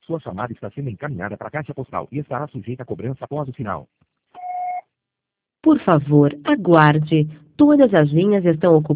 Sua chamada está sendo encaminhada para a caixa postal e estará sujeita a cobrança após o sinal. Por favor, aguarde. Todas as linhas estão ocupadas.